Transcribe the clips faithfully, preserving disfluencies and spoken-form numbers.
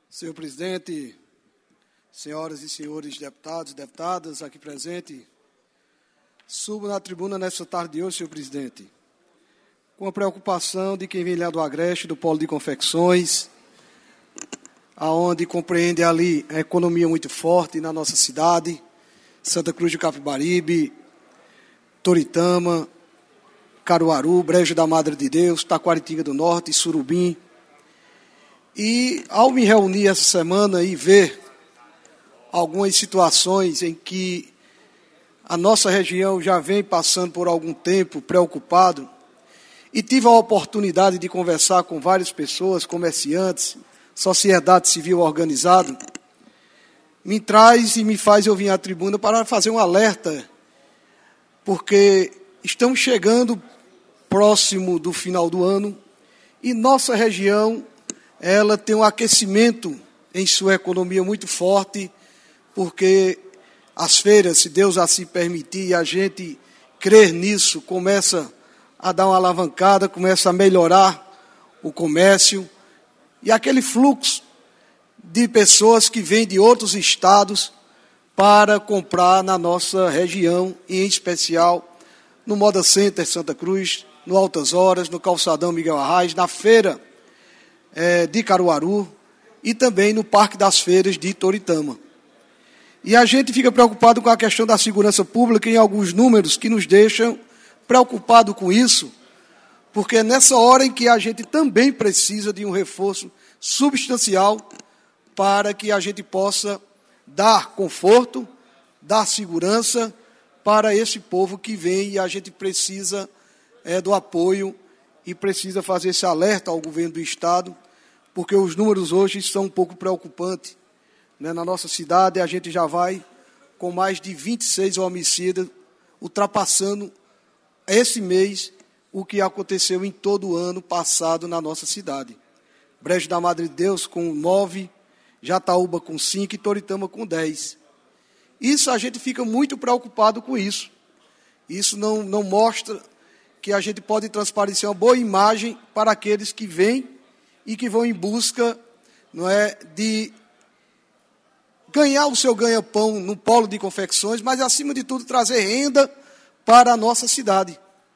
Senhor presidente, senhoras e senhores deputados e deputadas aqui presentes, subo na tribuna nesta tarde de hoje, senhor presidente, com a preocupação de quem vem lá do Agreste, do Polo de Confecções, aonde compreende ali a economia muito forte na nossa cidade, Santa Cruz de Capibaribe, Toritama, Caruaru, Brejo da Madre de Deus, Taquaritinga do Norte, Surubim. E, ao me reunir essa semana e ver algumas situações em que a nossa região já vem passando por algum tempo preocupado, e tive a oportunidade de conversar com várias pessoas, comerciantes, sociedade civil organizada, me traz e me faz eu vir à tribuna para fazer um alerta, porque estamos chegando próximo do final do ano e nossa região ela tem um aquecimento em sua economia muito forte, porque as feiras, se Deus assim permitir, e a gente crer nisso, começa a dar uma alavancada, começa a melhorar o comércio, e aquele fluxo de pessoas que vêm de outros estados para comprar na nossa região, e em especial no Moda Center Santa Cruz, no Altas Horas, no Calçadão Miguel Arraes, na feira É, de Caruaru e também no Parque das Feiras de Toritama. E a gente fica preocupado com a questão da segurança pública em alguns números que nos deixam preocupados com isso, porque é nessa hora em que a gente também precisa de um reforço substancial para que a gente possa dar conforto, dar segurança para esse povo que vem, e a gente precisa é, do apoio e precisa fazer esse alerta ao governo do Estado, porque os números hoje são um pouco preocupantes. Né? Na nossa cidade, a gente já vai com mais de vinte e seis homicídios, ultrapassando esse mês o que aconteceu em todo o ano passado na nossa cidade. Brejo da Madre de Deus com nove, Jataúba com cinco e Toritama com dez. Isso, a gente fica muito preocupado com isso. Isso não, não mostra que a gente pode transparecer uma boa imagem para aqueles que vêm e que vão em busca, não é, de ganhar o seu ganha-pão no polo de confecções, mas, acima de tudo, trazer renda para a nossa cidade,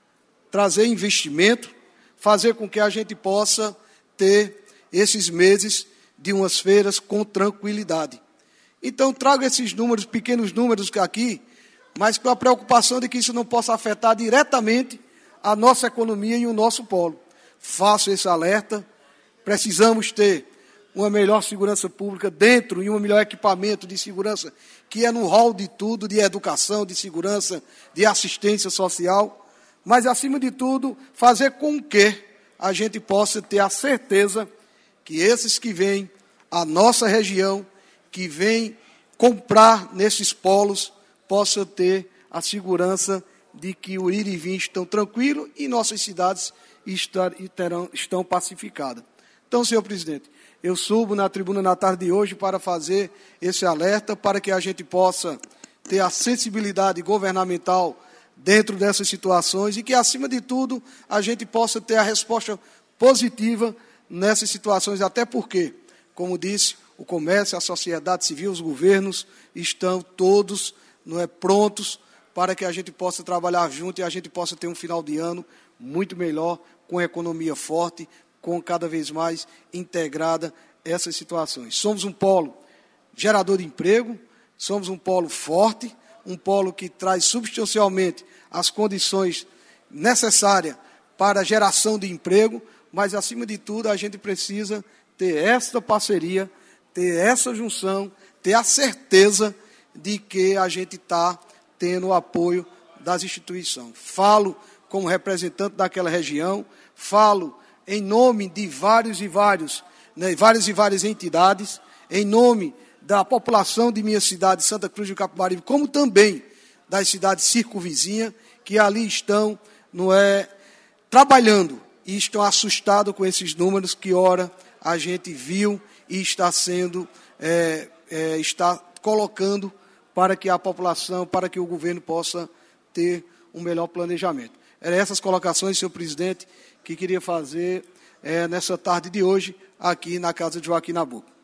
trazer investimento, fazer com que a gente possa ter esses meses de umas feiras com tranquilidade. Então, trago esses números, pequenos números aqui, mas com a preocupação de que isso não possa afetar diretamente a nossa economia e o nosso polo. Faço esse alerta, precisamos ter uma melhor segurança pública dentro e um melhor equipamento de segurança, que é no rol de tudo, de educação, de segurança, de assistência social, mas, acima de tudo, fazer com que a gente possa ter a certeza que esses que vêm à nossa região, que vêm comprar nesses polos, possam ter a segurança de que o ir e vir estão tranquilos e nossas cidades estar, terão, estão pacificadas. Então, senhor presidente, eu subo na tribuna na tarde de hoje para fazer esse alerta, para que a gente possa ter a sensibilidade governamental dentro dessas situações e que, acima de tudo, a gente possa ter a resposta positiva nessas situações, até porque, como disse, o comércio, a sociedade civil, os governos estão todos, não é, prontos para que a gente possa trabalhar junto e a gente possa ter um final de ano muito melhor, com a economia forte, com cada vez mais integrada essas situações. Somos um polo gerador de emprego, somos um polo forte, um polo que traz substancialmente as condições necessárias para a geração de emprego, mas, acima de tudo, a gente precisa ter esta parceria, ter essa junção, ter a certeza de que a gente está tendo o apoio das instituições. Falo como representante daquela região, falo em nome de vários e vários, né, várias e várias entidades, em nome da população de minha cidade, Santa Cruz de Capibaribe, como também das cidades circunvizinhas, que ali estão, não é, trabalhando e estão assustados com esses números que, ora, a gente viu e está sendo, é, é, está colocando para que a população, para que o governo possa ter um melhor planejamento. Eram essas colocações, senhor presidente, que queria fazer é, nessa tarde de hoje, aqui na Casa de Joaquim Nabuco.